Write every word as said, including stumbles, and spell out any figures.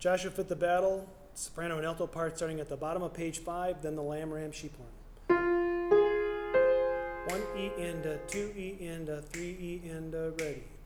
Joshua Fit the Battle, soprano and alto part starting at the bottom of page five, then the lamb, ram, sheep horn. One E and a, two E and a, three E and a, ready.